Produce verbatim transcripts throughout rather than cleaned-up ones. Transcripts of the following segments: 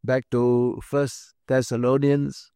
Back to First Thessalonians.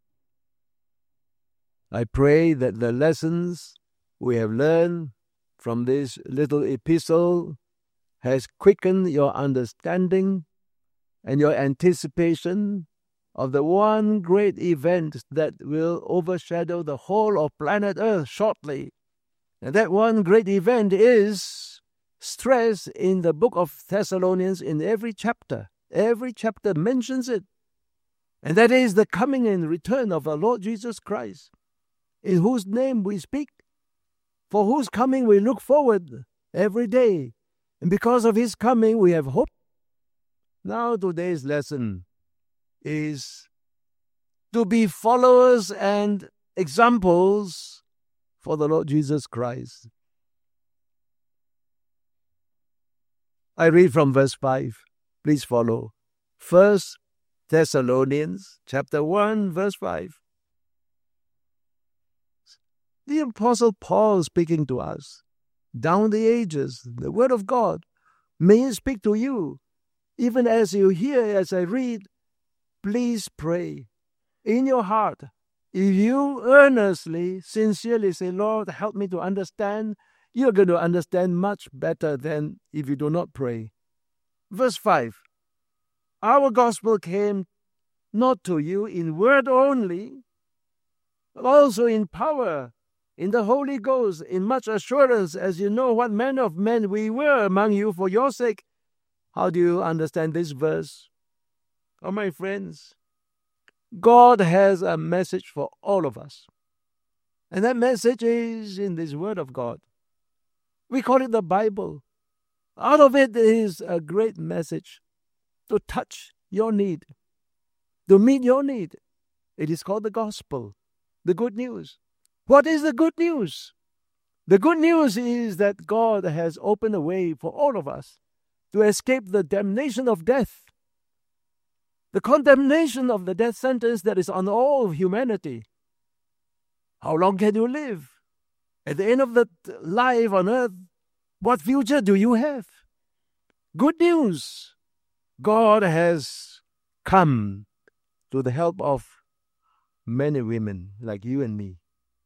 I pray that the lessons we have learned from this little epistle has quickened your understanding and your anticipation of the one great event that will overshadow the whole of planet Earth shortly. And that one great event is stressed in the book of Thessalonians in every chapter. Every chapter mentions it. And that is the coming and return of our Lord Jesus Christ, in whose name we speak, for whose coming we look forward every day. And because of his coming, we have hope. Now today's lesson is to be followers and examples for the Lord Jesus Christ. I read from verse five. Please follow. First Thessalonians chapter one, verse five. The Apostle Paul speaking to us. Down the ages, the Word of God, may it speak to you. Even as you hear, as I read, please pray in your heart. If you earnestly, sincerely say, Lord, help me to understand, you're going to understand much better than if you do not pray. Verse five. Our gospel came not to you in word only, but also in power, in the Holy Ghost, in much assurance, as you know what manner of men we were among you for your sake. How do you understand this verse? Oh, my friends, God has a message for all of us. And that message is in this Word of God. We call it the Bible. Out of it is a great message to touch your need, to meet your need. It is called the gospel, the good news. What is the good news? The good news is that God has opened a way for all of us to escape the damnation of death, the condemnation of the death sentence that is on all of humanity. How long can you live? At the end of the life on earth, what future do you have? Good news. God has come to the help of many women like you and me.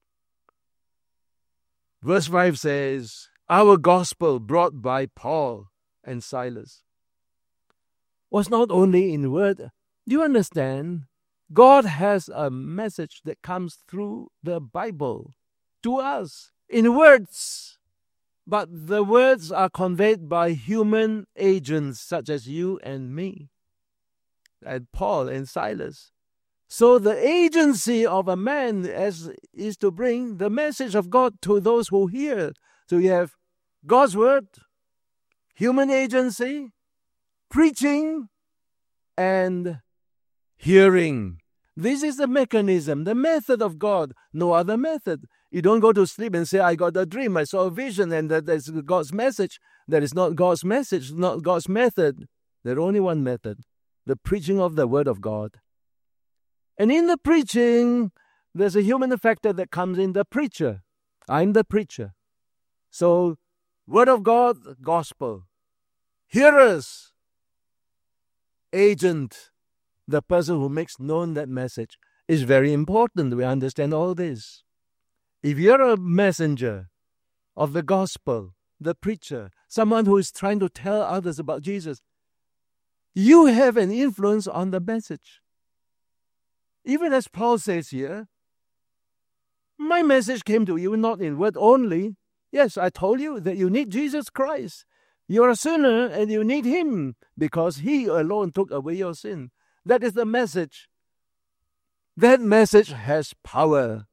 Verse five says, our gospel brought by Paul and Silas was not only in word. Do you understand? God has a message that comes through the Bible to us in words. But the words are conveyed by human agents such as you and me, and Paul and Silas. So the agency of a man as is to bring the message of God to those who hear. So you have God's word, human agency, preaching, and hearing. This is the mechanism, the method of God. No other method. You don't go to sleep and say, I got a dream, I saw a vision, and that is God's message. That is not God's message, not God's method. There's only one method, the preaching of the word of God. And in the preaching, there's a human factor that comes in the preacher. I'm the preacher. So, word of God, gospel. Hearers, agent, the person who makes known that message, is very important. We understand all this. If you're a messenger of the gospel, the preacher, someone who is trying to tell others about Jesus, you have an influence on the message. Even as Paul says here, my message came to you not in word only. Yes, I told you that you need Jesus Christ. You're a sinner and you need him because he alone took away your sin. That is the message. That message has power.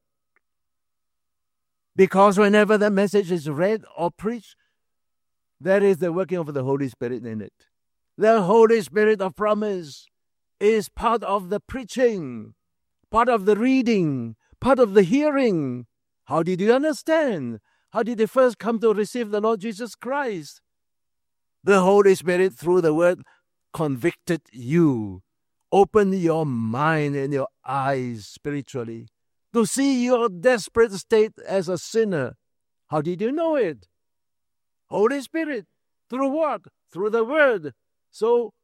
Because whenever that message is read or preached, there is the working of the Holy Spirit in it. The Holy Spirit of promise is part of the preaching, part of the reading, part of the hearing. How did you understand? How did they first come to receive the Lord Jesus Christ? The Holy Spirit, through the word, convicted you. Open your mind and your eyes spiritually to see your desperate state as a sinner. How did you know it? Holy Spirit. Through what? Through the word. So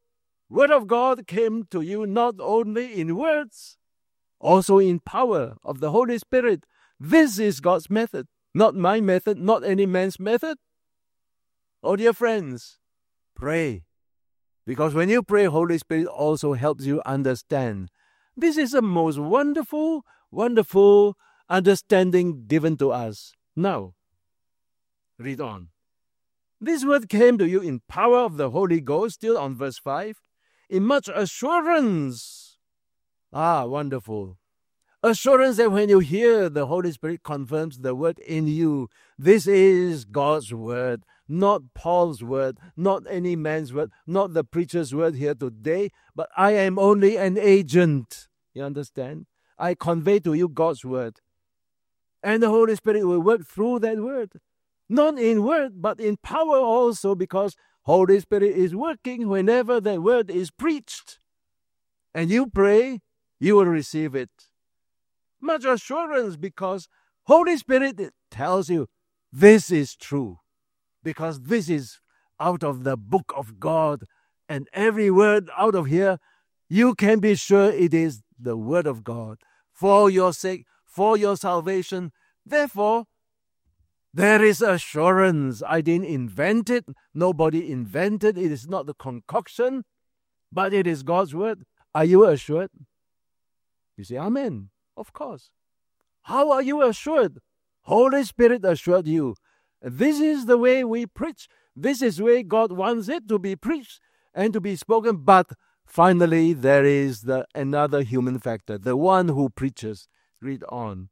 Word of God came to you not only in words, also in power of the Holy Spirit. This is God's method, not my method, not any man's method. Oh, dear friends, pray. Because when you pray, Holy Spirit also helps you understand. This is the most wonderful, wonderful understanding given to us. Now, read on. This word came to you in power of the Holy Ghost, still on verse five, in much assurance. Ah, wonderful. Assurance that when you hear, the Holy Spirit confirms the word in you. This is God's word, not Paul's word, not any man's word, not the preacher's word here today, but I am only an agent. You understand? I convey to you God's word. And the Holy Spirit will work through that word. Not in word, but in power also, because Holy Spirit is working whenever that word is preached. And you pray, you will receive it. Much assurance, because Holy Spirit tells you this is true. Because this is out of the book of God. And every word out of here, you can be sure it is the word of God. For your sake, for your salvation. Therefore, there is assurance. I didn't invent it. Nobody invented it. It is not the concoction, but it is God's word. Are you assured? You say, Amen. Of course. How are you assured? Holy Spirit assured you. This is the way we preach. This is the way God wants it to be preached and to be spoken. But finally, there is the another human factor, the one who preaches. Read on.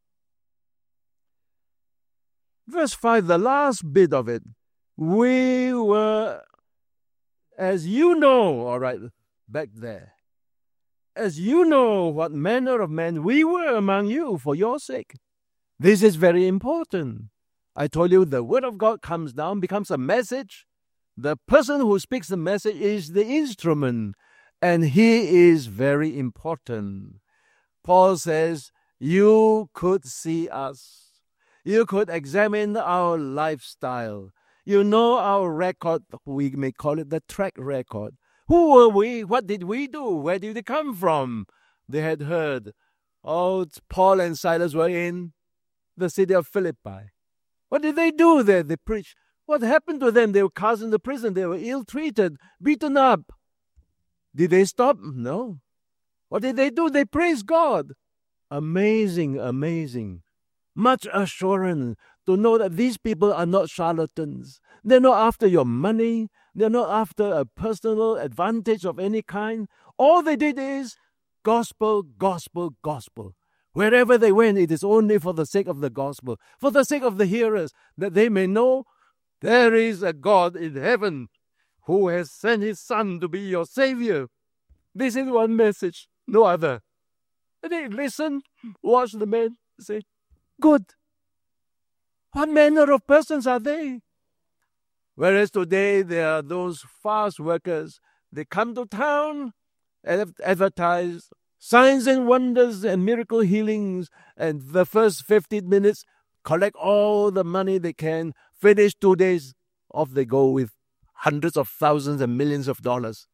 Verse five, the last bit of it. We were, as you know, all right, back there. As you know what manner of men we were among you for your sake. This is very important. I told you the word of God comes down, becomes a message. The person who speaks the message is the instrument, and he is very important. Paul says, you could see us. You could examine our lifestyle. You know our record, we may call it the track record. Who were we? What did we do? Where did we come from? They had heard, oh, Paul and Silas were in the city of Philippi. What did they do there? They preached. What happened to them? They were cast into prison. They were ill-treated, beaten up. Did they stop? No. What did they do? They praised God. Amazing, amazing. Much assurance to know that these people are not charlatans. They're not after your money. They're not after a personal advantage of any kind. All they did is gospel, gospel, gospel. Wherever they went, it is only for the sake of the gospel, for the sake of the hearers, that they may know there is a God in heaven who has sent his Son to be your Savior. This is one message, no other. And they listen, watch the men, say, good. What manner of persons are they? Whereas today there are those fast workers. They come to town and advertise signs and wonders and miracle healings, and the first fifteen minutes collect all the money they can, finish two days, off they go with hundreds of thousands and millions of dollars.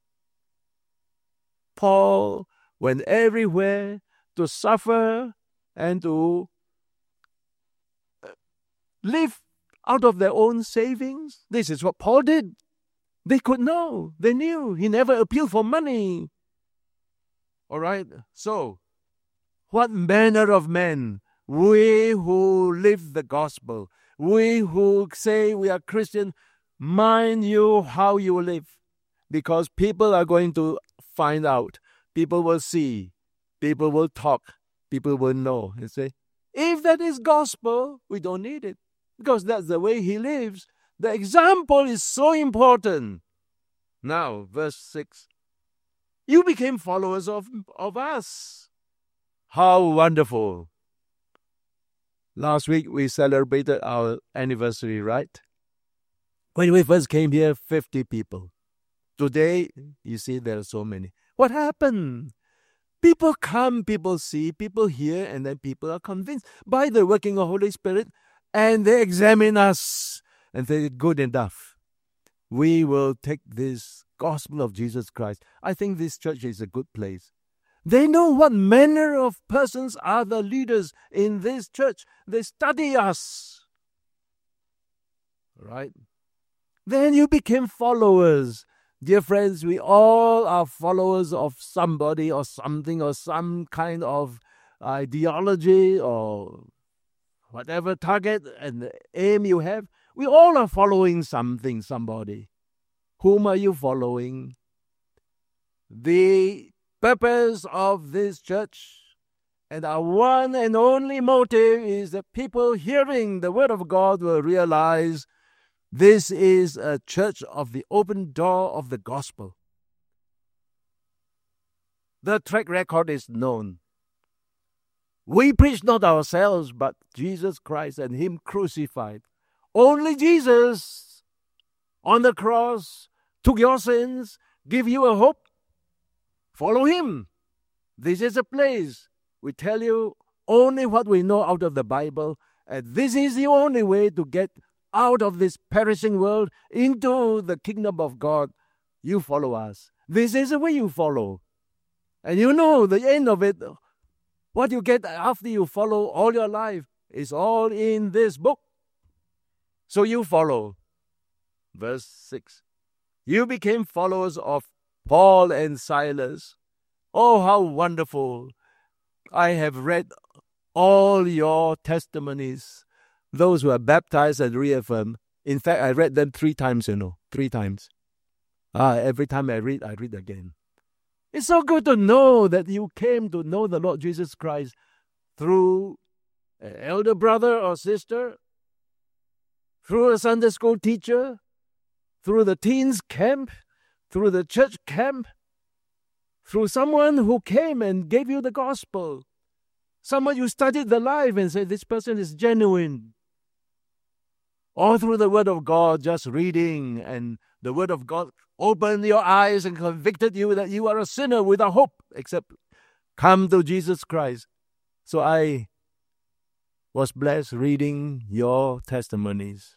Paul went everywhere to suffer and to live out of their own savings. This is what Paul did. They could know. They knew. He never appealed for money. All right. So, what manner of men? We who live the gospel. We who say we are Christian. Mind you how you live. Because people are going to find out. People will see. People will talk. People will know. You say, if that is gospel, we don't need it. Because that's the way he lives. The example is so important. Now, verse six. You became followers of, of us. How wonderful. Last week we celebrated our anniversary, right? When we first came here, fifty people. Today, you see there are so many. What happened? People come, people see, people hear, and then people are convinced by the working of Holy Spirit, and they examine us and say, good enough. We will take this gospel of Jesus Christ. I think this church is a good place. They know what manner of persons are the leaders in this church. They study us. Right? Then you became followers. Dear friends, we all are followers of somebody or something or some kind of ideology or whatever target and aim you have. We all are following something, somebody. Whom are you following? The purpose of this church and our one and only motive is that people hearing the word of God will realize this is a church of the open door of the gospel. The track record is known. We preach not ourselves, but Jesus Christ and Him crucified. Only Jesus on the cross took your sins, give you a hope. Follow Him. This is a place. We tell you only what we know out of the Bible, and this is the only way to get out of this perishing world into the kingdom of God. You follow us. This is the way you follow. And you know the end of it. What you get after you follow all your life is all in this book. So you follow. Verse six. You became followers of Paul and Silas. Oh, how wonderful. I have read all your testimonies. Those who are baptized and reaffirmed. In fact, I read them three times, you know. Three times. Ah, every time I read, I read again. It's so good to know that you came to know the Lord Jesus Christ through an elder brother or sister, through a Sunday school teacher, through the teens camp, through the church camp, through someone who came and gave you the gospel. Someone you studied the life and said, this person is genuine. Or through the Word of God, just reading, and the Word of God opened your eyes and convicted you that you are a sinner without hope, except come to Jesus Christ. So I was blessed reading your testimonies.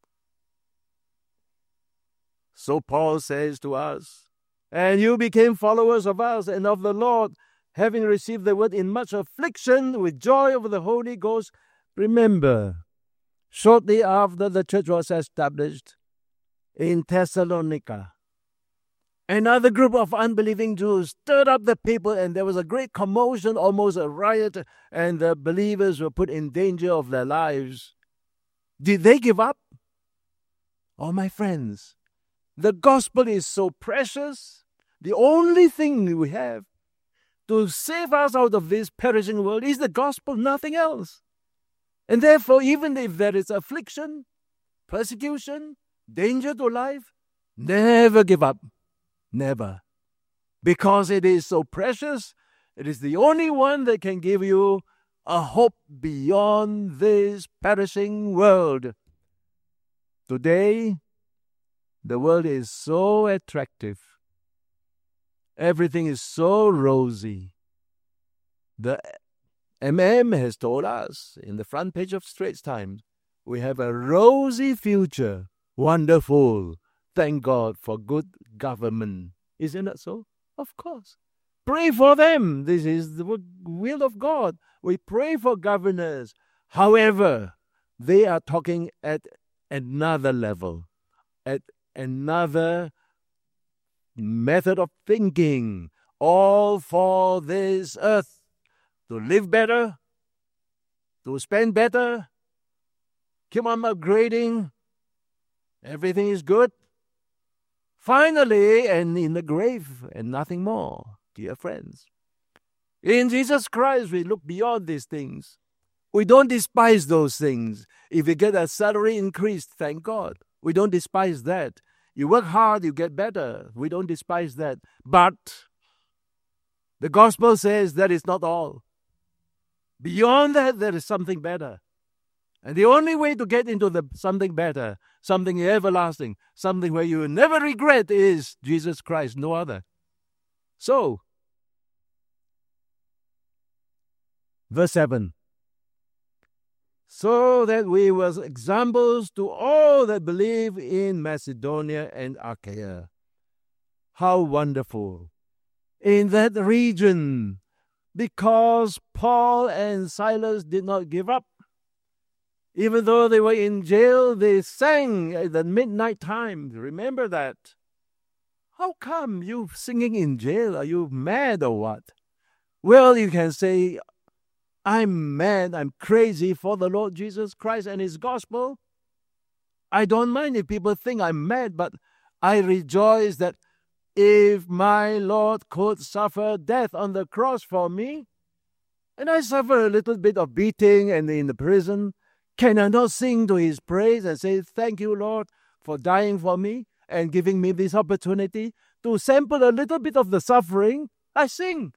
So Paul says to us, and you became followers of us and of the Lord, having received the word in much affliction with joy of the Holy Ghost. Remember, shortly after the church was established in Thessalonica, another group of unbelieving Jews stirred up the people, and there was a great commotion, almost a riot, and the believers were put in danger of their lives. Did they give up? Oh, my friends, the gospel is so precious. The only thing we have to save us out of this perishing world is the gospel, nothing else. And therefore, even if there is affliction, persecution, danger to life, never give up. Never. Because it is so precious, it is the only one that can give you a hope beyond this perishing world. Today, the world is so attractive. Everything is so rosy. The M M has told us in the front page of Straits Times, we have a rosy future. Wonderful. Thank God for good government. Isn't that so? Of course. Pray for them. This is the will of God. We pray for governors. However, they are talking at another level, at another method of thinking, all for this earth, to live better, to spend better, keep on upgrading, everything is good. Finally, and in the grave, and nothing more, dear friends. In Jesus Christ, we look beyond these things. We don't despise those things. If you get a salary increase, thank God. We don't despise that. You work hard, you get better. We don't despise that. But the gospel says that is not all. Beyond that, there is something better. And the only way to get into the something better, something everlasting, something where you will never regret is Jesus Christ, no other. So, verse seven. So that we were examples to all that believe in Macedonia and Achaia. How wonderful. In that region, because Paul and Silas did not give up, even though they were in jail, they sang at the midnight time. Remember that. How come you singing in jail? Are you mad or what? Well, you can say, I'm mad, I'm crazy for the Lord Jesus Christ and His gospel. I don't mind if people think I'm mad, but I rejoice that if my Lord could suffer death on the cross for me, and I suffer a little bit of beating and in the prison, can I not sing to His praise and say, thank you, Lord, for dying for me and giving me this opportunity to sample a little bit of the suffering? I sing.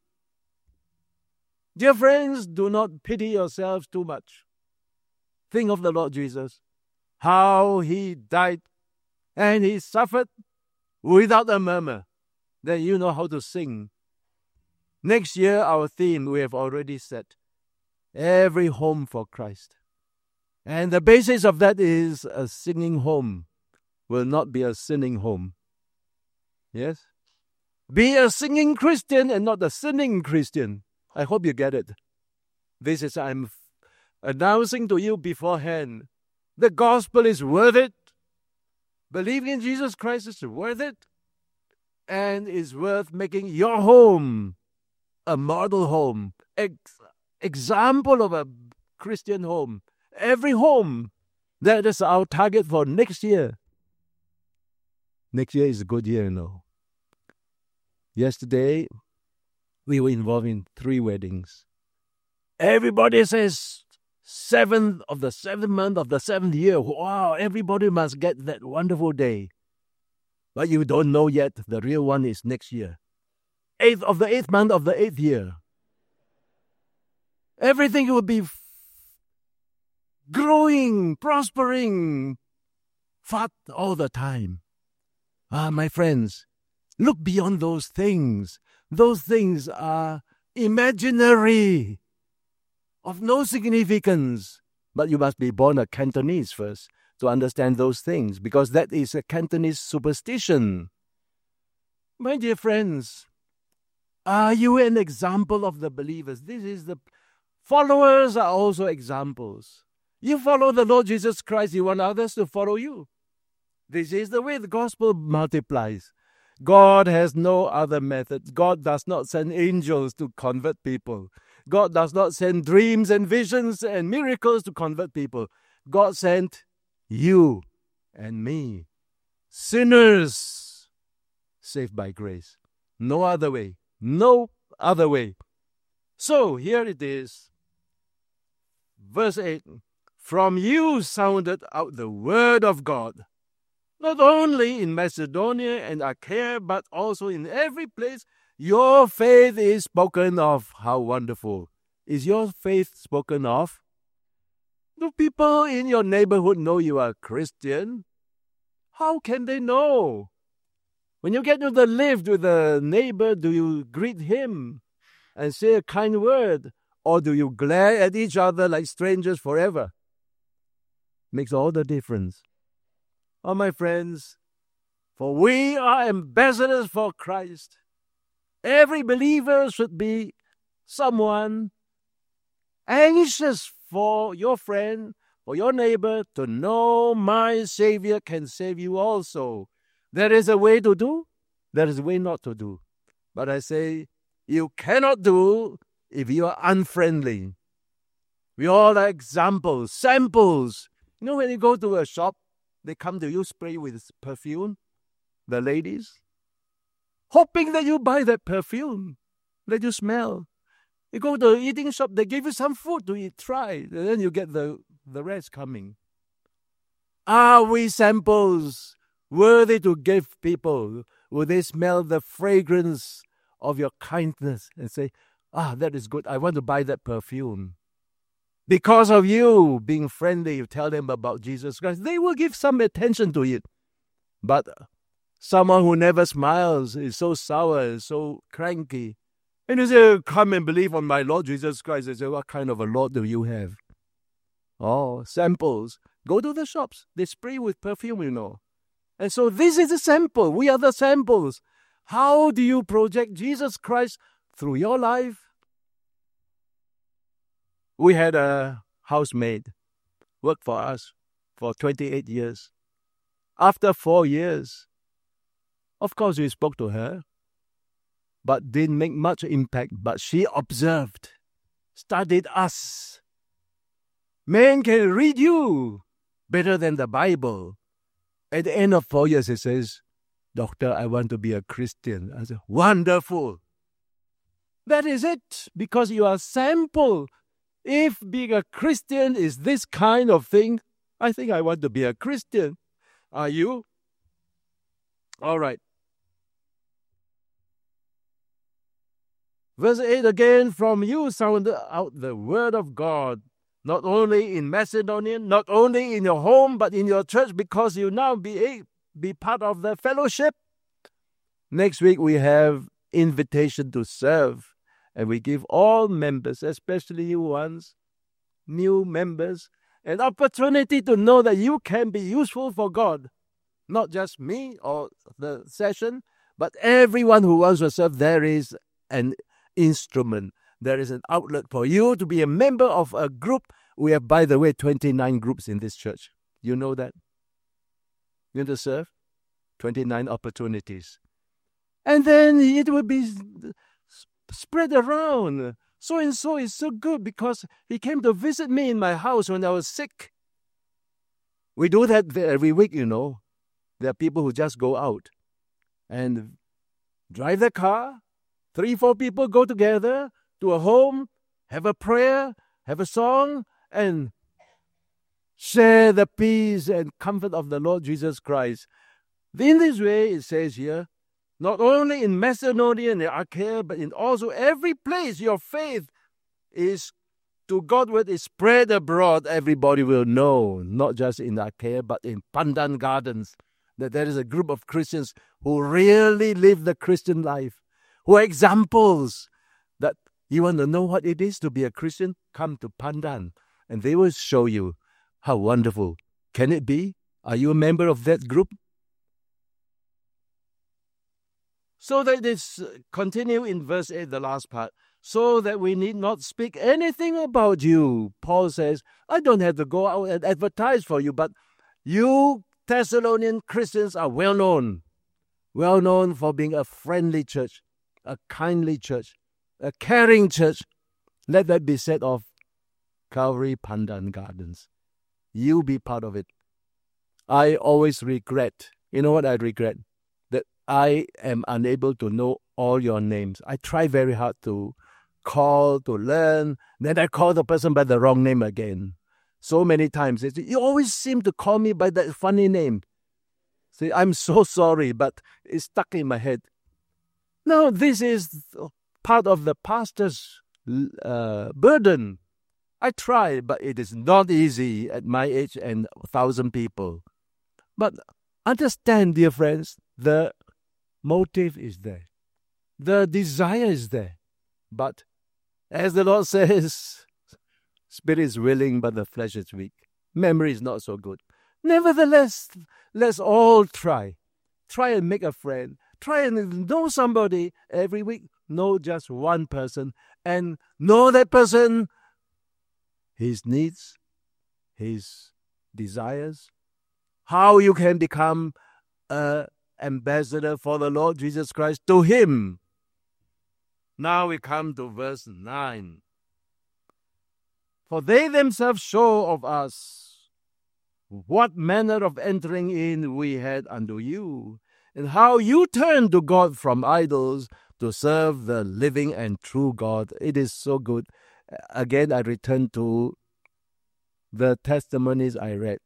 Dear friends, do not pity yourselves too much. Think of the Lord Jesus, how He died and He suffered without a murmur. Then you know how to sing. Next year, our theme we have already set, every home for Christ. And the basis of that is a singing home will not be a sinning home. Yes? Be a singing Christian and not a sinning Christian. I hope you get it. This is, I'm announcing to you beforehand, the gospel is worth it. Believing in Jesus Christ is worth it. And is worth making your home a model home, ex- example of a Christian home. Every home. That is our target for next year. Next year is a good year, you know. Yesterday, we were involved in three weddings. Everybody says, seventh of the seventh month of the seventh year. Wow, everybody must get that wonderful day. But you don't know yet, the real one is next year. Eighth of the eighth month of the eighth year. Everything will be f- growing, prospering, fat all the time. Ah, my friends, look beyond those things. Those things are imaginary, of no significance. But you must be born a Cantonese first to understand those things, because that is a Cantonese superstition. My dear friends, are you an example of the believers? This is the followers are also examples. You follow the Lord Jesus Christ, you want others to follow you. This is the way the gospel multiplies. God has no other method. God does not send angels to convert people. God does not send dreams and visions and miracles to convert people. God sent you and me, sinners, saved by grace. No other way. No other way. So here it is. Verse eight. From you sounded out the word of God, not only in Macedonia and Achaia, but also in every place. Your faith is spoken of. How wonderful. Is your faith spoken of? Do people in your neighborhood know you are Christian? How can they know? When you get to the lift with the neighbor, do you greet him and say a kind word? Or do you glare at each other like strangers forever? Makes all the difference. Oh, my friends, for we are ambassadors for Christ. Every believer should be someone anxious for your friend, for your neighbor, to know my Savior can save you also. There is a way to do, there is a way not to do. But I say, you cannot do if you are unfriendly. We all are examples, samples. You know, when you go to a shop, they come to you, spray with perfume, the ladies, hoping that you buy that perfume, that you smell. You go to an eating shop, they give you some food to eat, try, and then you get the, the rest coming. Are we samples worthy to give people? Will they smell the fragrance of your kindness and say, ah, that is good, I want to buy that perfume? Because of you being friendly, you tell them about Jesus Christ, they will give some attention to it. But someone who never smiles is so sour, is so cranky. And you say, come and believe on my Lord Jesus Christ. They say, what kind of a Lord do you have? Oh, samples. Go to the shops. They spray with perfume, you know. And so this is a sample. We are the samples. How do you project Jesus Christ through your life? We had a housemaid work for us for twenty-eight years. After four years, of course we spoke to her, but didn't make much impact. But she observed, studied us. Man can read you better than the Bible. At the end of four years, he says, Doctor, I want to be a Christian. I said, wonderful. That is it, because you are sample. If being a Christian is this kind of thing, I think I want to be a Christian. Are you? All right. Verse eight again, from you sounded out the word of God, not only in Macedonia, not only in your home, but in your church, because you now be, be part of the fellowship. Next week we have invitation to serve, and we give all members, especially you ones, new members, an opportunity to know that you can be useful for God. Not just me or the session, but everyone who wants to serve. There is an instrument. There is an outlet for you to be a member of a group. We have, by the way, twenty-nine groups in this church. You know that? You want to serve? twenty-nine opportunities. And then it will be spread around. So-and-so is so good because he came to visit me in my house when I was sick. We do that every week, you know. There are people who just go out and drive their car. Three, four people go together to a home, have a prayer, have a song, and share the peace and comfort of the Lord Jesus Christ. In this way, it says here, not only in Macedonia and Achaia, but in also every place your faith is to Godward is spread abroad. Everybody will know, not just in Achaia, but in Pandan Gardens, that there is a group of Christians who really live the Christian life, who are examples that you want to know what it is to be a Christian? Come to Pandan, and they will show you how wonderful. Can it be? Are you a member of that group? So that this continue in verse eight, the last part, so that we need not speak anything about you. Paul says, I don't have to go out and advertise for you, but you Thessalonian Christians are well known, well known for being a friendly church, a kindly church, a caring church. Let that be said of Calvary Pandan Gardens. You be part of it. I always regret, you know what I regret? That I am unable to know all your names. I try very hard to call, to learn, then I call the person by the wrong name again. So many times, they say, you always seem to call me by that funny name. See, I'm so sorry, but it's stuck in my head. No, this is part of the pastor's uh, burden. I try, but it is not easy at my age and a thousand people. But understand, dear friends, the motive is there. The desire is there. But as the Lord says, spirit is willing, but the flesh is weak. Memory is not so good. Nevertheless, let's all try. Try and make a friend. Try and know somebody every week. Know just one person. And know that person, his needs, his desires, how you can become an ambassador for the Lord Jesus Christ to him. Now we come to verse nine. For they themselves show of us what manner of entering in we had unto you, and how you turned to God from idols to serve the living and true God. It is so good. Again, I return to the testimonies I read.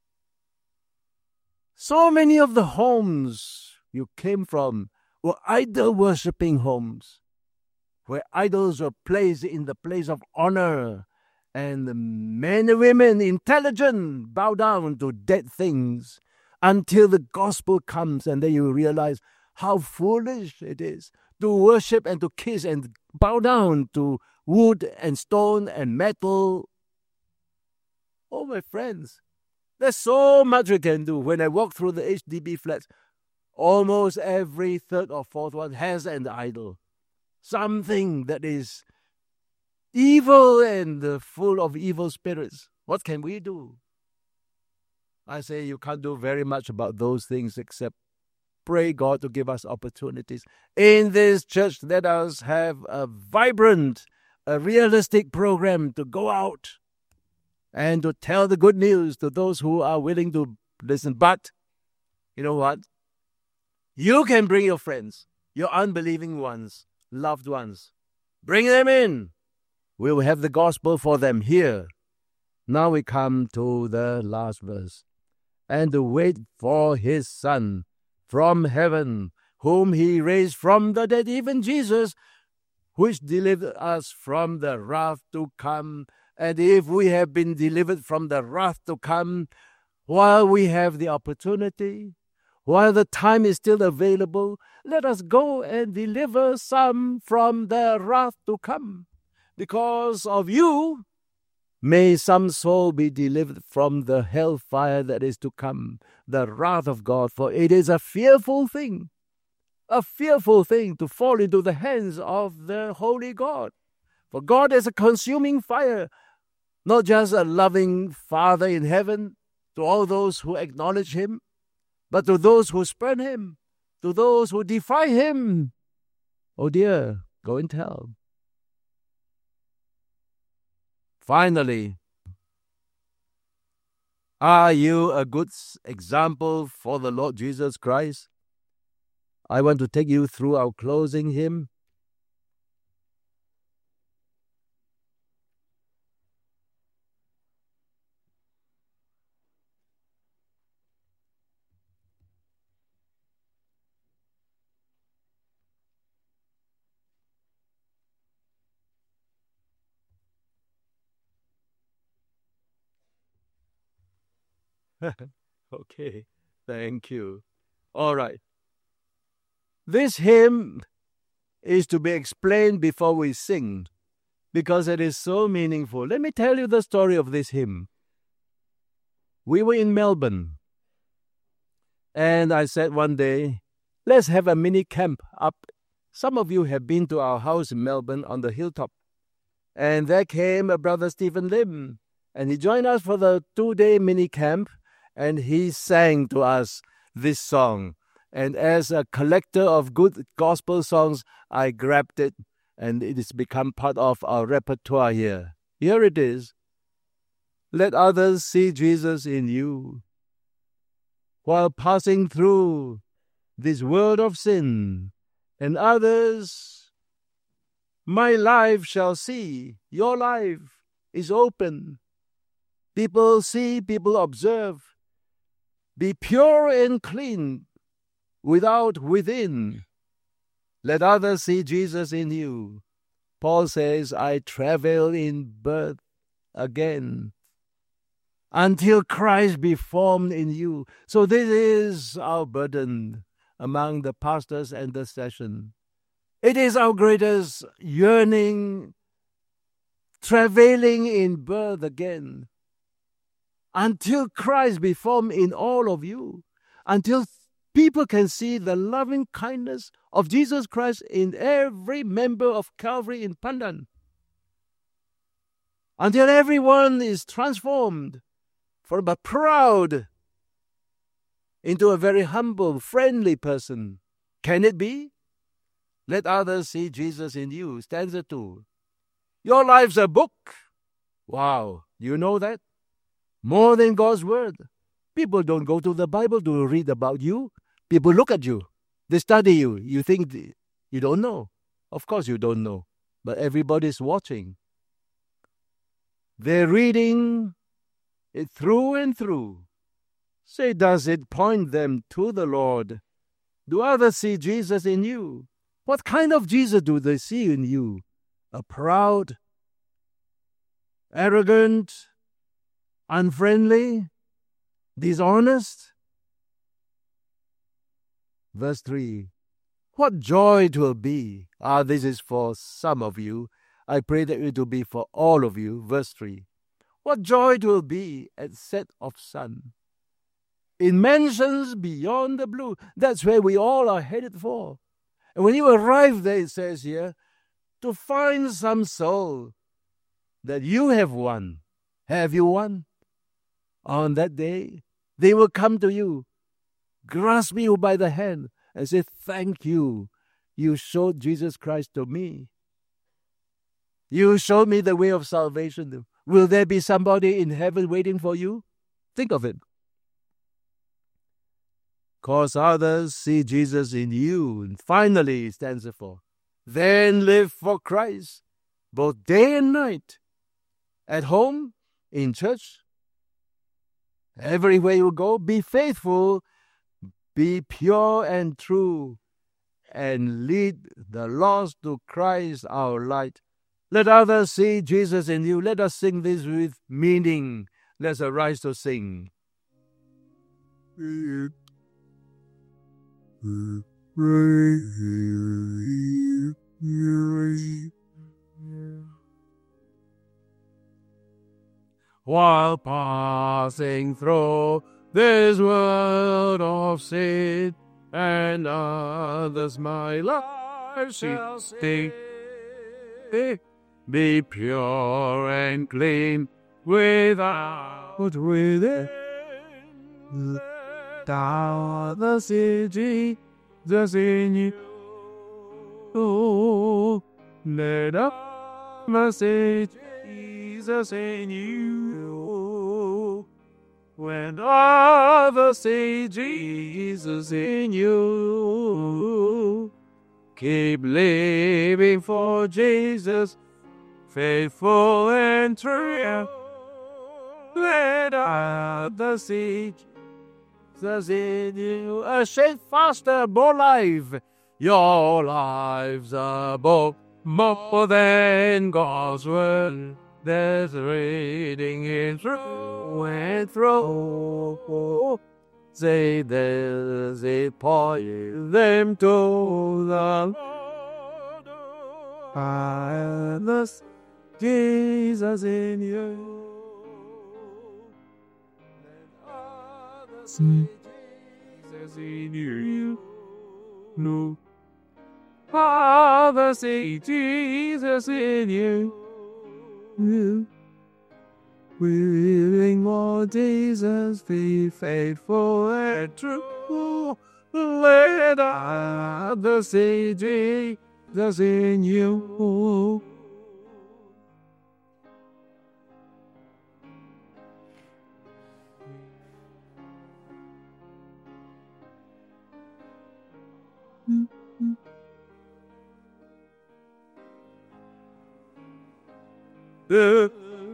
So many of the homes you came from were idol-worshipping homes, where idols were placed in the place of honor, and men and women, intelligent, bow down to dead things until the gospel comes, and then you realize how foolish it is to worship and to kiss and bow down to wood and stone and metal. Oh, my friends, there's so much we can do. When I walk through the H D B flats, almost every third or fourth one has an idol. Something that is evil and uh, full of evil spirits. What can we do? I say you can't do very much about those things except pray God to give us opportunities. In this church, let us have a vibrant, a realistic program to go out and to tell the good news to those who are willing to listen. But, you know what? You can bring your friends, your unbelieving ones, loved ones. Bring them in. We will have the gospel for them here. Now we come to the last verse. And to wait for his Son from heaven, whom he raised from the dead, even Jesus, which delivered us from the wrath to come. And if we have been delivered from the wrath to come, while we have the opportunity, while the time is still available, let us go and deliver some from the wrath to come. Because of you, may some soul be delivered from the hellfire that is to come, the wrath of God. For it is a fearful thing, a fearful thing to fall into the hands of the holy God. For God is a consuming fire, not just a loving Father in heaven to all those who acknowledge him, but to those who spurn him, to those who defy him. Oh dear, go and tell. Finally, are you a good example for the Lord Jesus Christ? I want to take you through our closing hymn. Okay, thank you. All right. This hymn is to be explained before we sing because it is so meaningful. Let me tell you the story of this hymn. We were in Melbourne, and I said one day, let's have a mini camp up. Some of you have been to our house in Melbourne on the hilltop. And there came a brother Stephen Lim, and he joined us for the two-day mini camp. And he sang to us this song. And as a collector of good gospel songs, I grabbed it, and it has become part of our repertoire here. Here it is. Let others see Jesus in you. While passing through this world of sin, and others, my life shall see. Your life is open. People see, people observe. Be pure and clean, without, within. Let others see Jesus in you. Paul says, I travel in birth again until Christ be formed in you. So this is our burden among the pastors and the session. It is our greatest yearning, travailing in birth again, until Christ be formed in all of you, until people can see the loving kindness of Jesus Christ in every member of Calvary in Pandan, until everyone is transformed from a proud into a very humble, friendly person. Can it be? Let others see Jesus in you. Stanza two. Your life's a book. Wow, you know that? More than God's word. People don't go to the Bible to read about you. People look at you. They study you. You think you don't know. Of course you don't know. But everybody's watching. They're reading it through and through. Say, does it point them to the Lord? Do others see Jesus in you? What kind of Jesus do they see in you? A proud, arrogant, unfriendly, dishonest? Verse three. What joy it will be. Ah, this is for some of you. I pray that it will be for all of you. Verse three. What joy it will be at set of sun, in mansions beyond the blue. That's where we all are headed for. And when you arrive there, it says here, to find some soul that you have won. Have you won? On that day, they will come to you, grasp you by the hand, and say, thank you. You showed Jesus Christ to me. You showed me the way of salvation. Will there be somebody in heaven waiting for you? Think of it. Cause others see Jesus in you. And finally, it stands for, then live for Christ, both day and night, at home, in church, everywhere you go. Be faithful, be pure and true, and lead the lost to Christ our light. Let others see Jesus in you. Let us sing this with meaning. Let's arise to sing. While passing through this world of sin, and others my life shall see, be pure and clean without within. Thou the city, the sin you. Oh, let us say Jesus in you. When others say Jesus in you, keep living for Jesus, faithful and true. Let others see Jesus in you. A shade faster, more life. Your lives are both more than God's word. There's reading it through and through. Say there's a point them to the Lord. I Jesus in you. Let others see Jesus in you. No. Others see Jesus in you. You. Willing more Jesus, be faithful and true. Let others see Jesus in you. The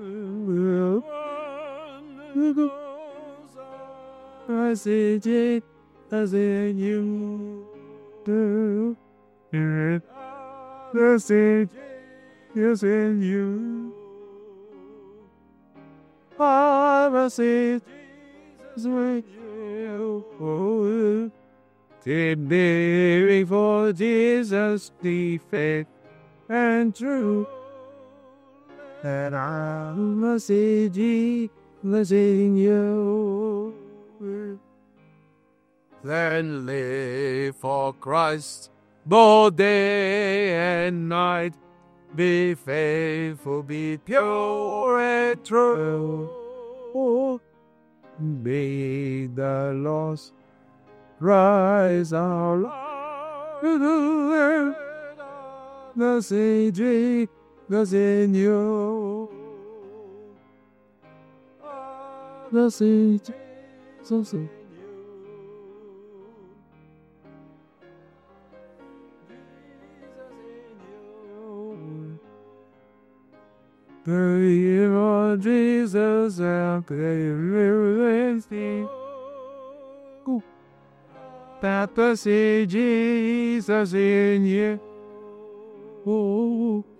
I see Jesus in you. I see Jesus in you. I see Jesus in you. Keep living for Jesus, the faith and true. And I must see Jesus in you. Then live for Christ both day and night. Be faithful, be pure and true. Be the lost rise our Lord. The Savior was in you. The Savior was in you. Believe on Jesus and believe in Him. That the see Jesus in you. Oh.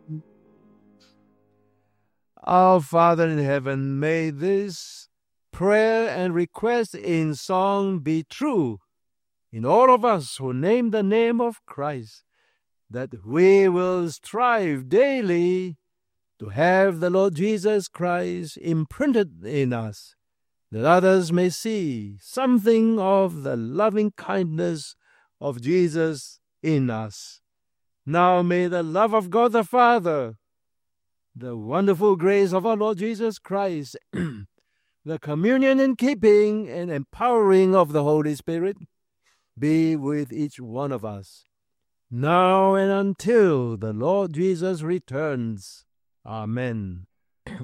Our Father in heaven, may this prayer and request in song be true in all of us who name the name of Christ, that we will strive daily to have the Lord Jesus Christ imprinted in us, that others may see something of the loving kindness of Jesus in us. Now may the love of God the Father, the wonderful grace of our Lord Jesus Christ, the communion and keeping and empowering of the Holy Spirit be with each one of us, now and until the Lord Jesus returns. Amen.